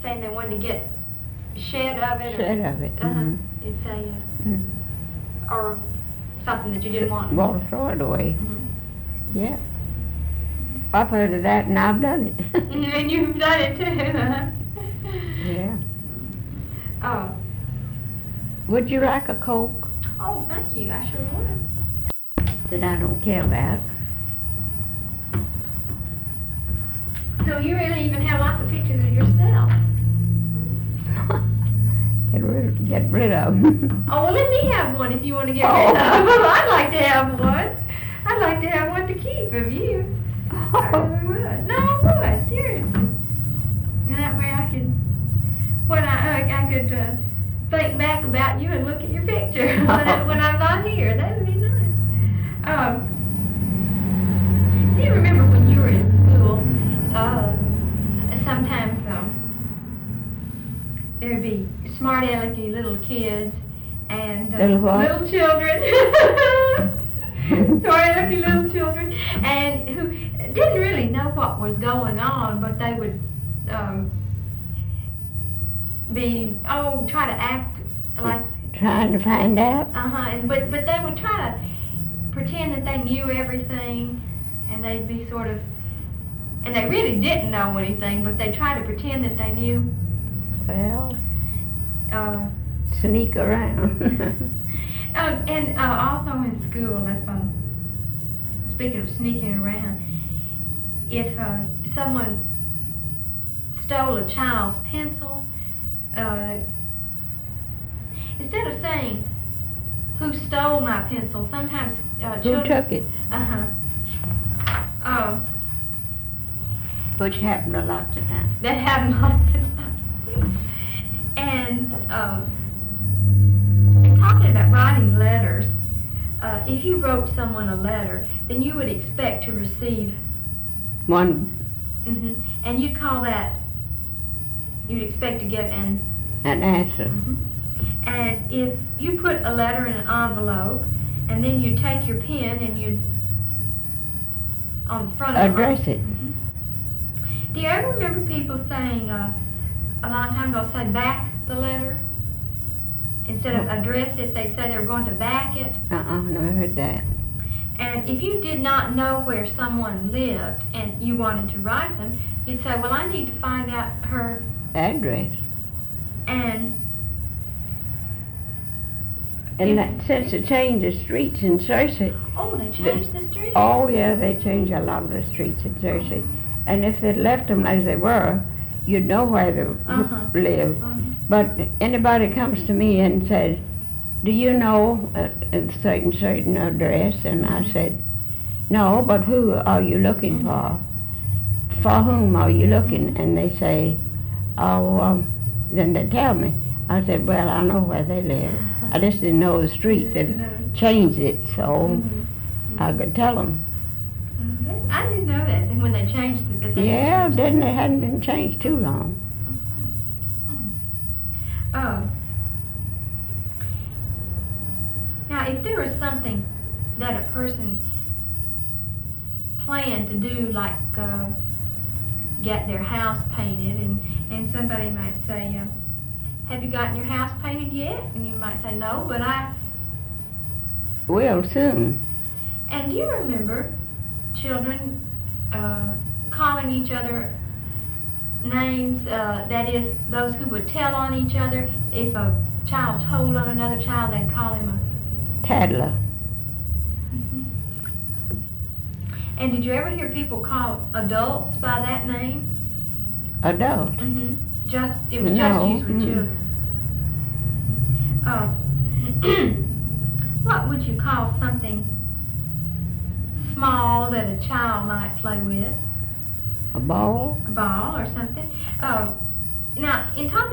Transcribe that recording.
saying they wanted to get shed of it? Shed of it. You'd say, or something that you didn't want. Want to throw it away. Yeah. I've heard of that and I've done it. And you've done it too, Yeah. Oh. Would you like a Coke? Oh, thank you. I sure would. That I don't care about. So you really even have lots of pictures of yourself. Get rid of them. Oh, well, let me have one if you want to get rid of them. I'd like to have one. I'd like to have one to keep of you. I really would. No, I would, seriously. And that way I could, when I could think back about you and look at your picture when I'm not here. That would be nice. Do you remember when you were in school? Sometimes there'd be smart alecky little kids and little children. Smart alecky little children, and who didn't really know what was going on, but they would try to act like trying to find out. But they would try to pretend that they knew everything, and they'd be sort of, and they really didn't know anything, but they tried to pretend that they knew. Well, sneak around. And also in school, if speaking of sneaking around, if someone stole a child's pencil, instead of saying who stole my pencil, sometimes Who took it? Which happened a lot of times. That happened lots of times. And talking about writing letters, if you wrote someone a letter, then you would expect to receive one. And you'd call that, you'd expect to get an answer. And if you put a letter in an envelope, and then you take your pen and you on the front of address it. Do you ever remember people saying a long time ago, say back the letter? Instead of address it, they'd say they were going to back it. Never heard that. And if you did not know where someone lived and you wanted to write them, you'd say, well, I need to find out her address. And since they changed the streets in Searcy. Oh, they changed the streets? Oh, yeah, they changed a lot of the streets in Searcy. And if they'd left them as they were, you'd know where they lived. But anybody comes to me and says, do you know a certain address? And I said, no, but who are you looking for? For whom are you looking? And they say, then they tell me. I said, well, I know where they live. I just didn't know the street. They changed it, so I could tell them. I didn't know that when they changed it. Yeah, it hadn't been changed too long. Now, if there was something that a person planned to do, like get their house painted, and somebody might say, have you gotten your house painted yet? And you might say, no, but I will soon. And do you remember children calling each other names, that is, those who would tell on each other? If a child told on another child, they'd call him a tattler. And did you ever hear people call adults by that name? Adult? It was just used with children. What would you call something small that a child might play with? A ball? A ball or something. Now, in talking